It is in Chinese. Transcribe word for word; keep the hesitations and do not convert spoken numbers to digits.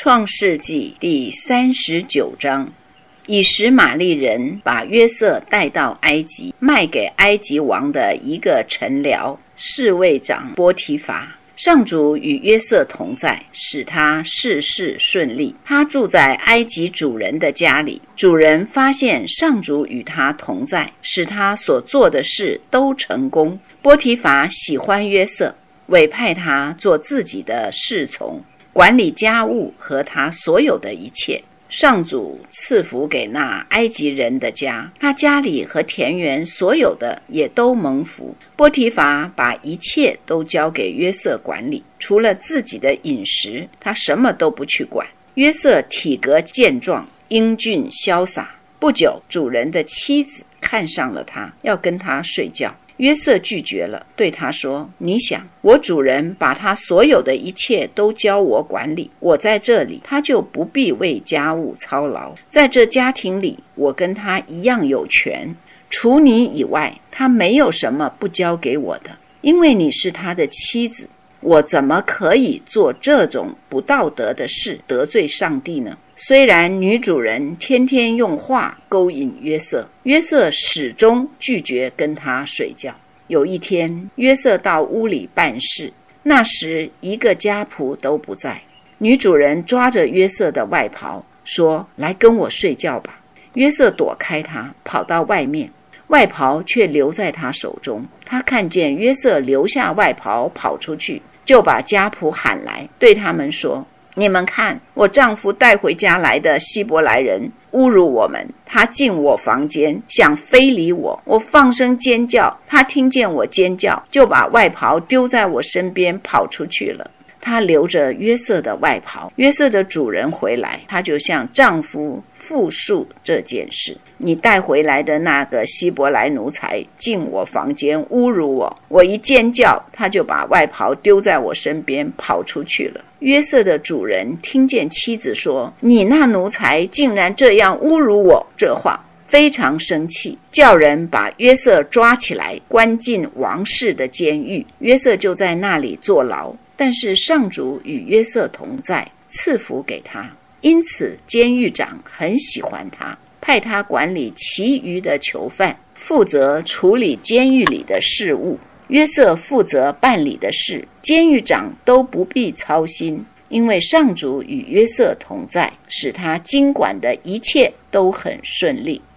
创世纪第三十九章，以实玛利人把约瑟带到埃及，卖给埃及王的一个臣僚侍卫长波提乏。上主与约瑟同在，使他事事顺利。他住在埃及主人的家里，主人发现上主与他同在，使他所做的事都成功。波提乏喜欢约瑟，委派他做自己的侍从，管理家务和他所有的一切。上主赐福给那埃及人的家，他家里和田园所有的也都蒙福。波提乏把一切都交给约瑟管理，除了自己的饮食，他什么都不去管。约瑟体格健壮，英俊潇洒。不久，主人的妻子看上了他，要跟他睡觉。约瑟拒绝了，对他说：你想，我主人把他所有的一切都交我管理，我在这里，他就不必为家务操劳。在这家庭里，我跟他一样有权，除你以外，他没有什么不交给我的。因为你是他的妻子，我怎么可以做这种不道德的事，得罪上帝呢？虽然女主人天天用话勾引约瑟，约瑟始终拒绝跟她睡觉。有一天，约瑟到屋里办事，那时一个家仆都不在。女主人抓着约瑟的外袍，说：来跟我睡觉吧。约瑟躲开她，跑到外面，外袍却留在他手中。他看见约瑟留下外袍跑出去，就把家仆喊来，对他们说：你们看，我丈夫带回家来的希伯来人侮辱我们，他进我房间，想非礼我，我放声尖叫，他听见我尖叫，就把外袍丢在我身边跑出去了。他留着约瑟的外袍。约瑟的主人回来，他就向丈夫复述这件事。你带回来的那个希伯来奴才进我房间侮辱我，我一尖叫，他就把外袍丢在我身边跑出去了。约瑟的主人听见妻子说：你那奴才竟然这样侮辱我，这话非常生气，叫人把约瑟抓起来，关进王室的监狱。约瑟就在那里坐牢，但是上主与约瑟同在，赐福给他，因此监狱长很喜欢他，派他管理其余的囚犯，负责处理监狱里的事务。约瑟负责办理的事，监狱长都不必操心，因为上主与约瑟同在，使他经管的一切都很顺利。